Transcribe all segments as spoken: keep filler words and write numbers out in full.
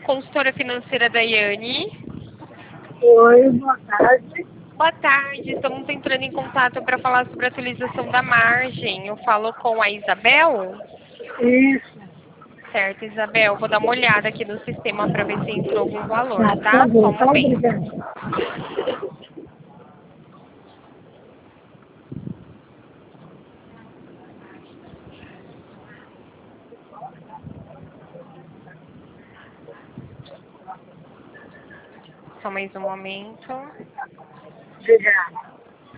consultora financeira Daiane. Oi, boa tarde. Boa tarde, estamos entrando em contato para falar sobre a atualização da margem. Eu falo com a Isabel. Isso. Certo, Isabel, vou dar uma olhada aqui no sistema para ver se entrou algum valor, Tá, por tá? Só favor, um tá momento. obrigada. Só mais um momento. Obrigada.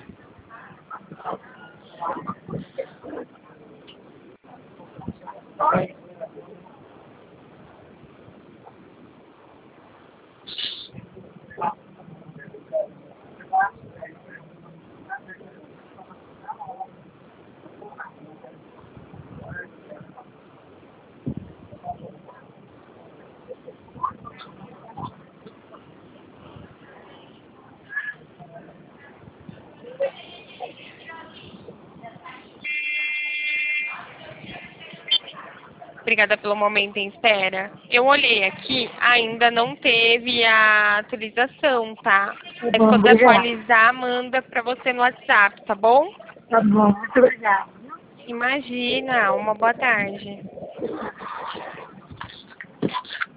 Obrigada pelo momento em espera. Eu olhei aqui, ainda não teve a atualização, tá? Tá Mas bom, quando obrigada. atualizar, manda para você no WhatsApp, tá bom? Tá bom, muito obrigada. Imagina, uma boa tarde.